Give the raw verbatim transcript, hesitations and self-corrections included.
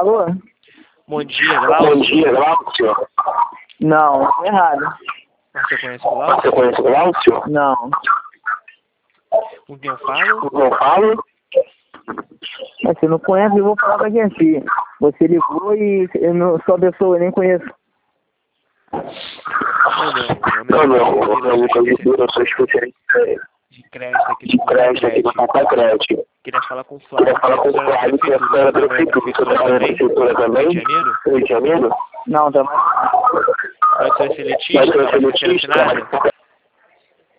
Alô? Bom dia, Glaucio. Bom dia, Glaucio. Não, errado. Você conhece o Glaucio? Você conhece o Glaucio? Não. Com quem eu falo? Com quem eu falo? Mas você não conhece, eu vou falar pra quem aqui. Você ligou e eu não sou a pessoa, eu nem conheço. Não, não. Não, não. Eu Lucas Vieira, eu sou especialista de crédito aqui de crédito aqui do Santa Crédito. Queria falar com o Flávio. Queria falar com o Flávio, que é da prefeitura. Você trabalha na prefeitura também? Rio de Janeiro? Rio de Janeiro? Não, também. Pode ser seletista? Pode ser seletista?